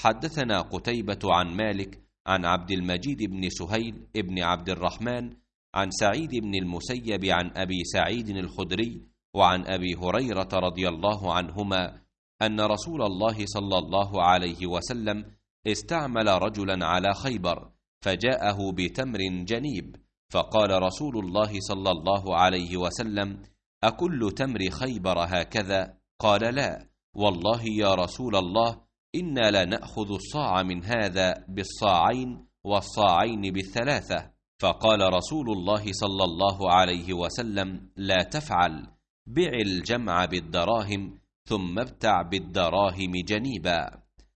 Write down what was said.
حدثنا قتيبة عن مالك عن عبد المجيد بن سهيل بن عبد الرحمن عن سعيد بن المسيب عن أبي سعيد الخدري وعن أبي هريرة رضي الله عنهما أن رسول الله صلى الله عليه وسلم استعمل رجلا على خيبر فجاءه بتمر جنيب، فقال رسول الله صلى الله عليه وسلم: أكل تمر خيبر هكذا؟ قال: لا والله يا رسول الله، إنا لا نأخذ الصاع من هذا بالصاعين والصاعين بالثلاثة. فقال رسول الله صلى الله عليه وسلم: لا تفعل، بع الجمع بالدراهم ثم ابتع بالدراهم جنيبا.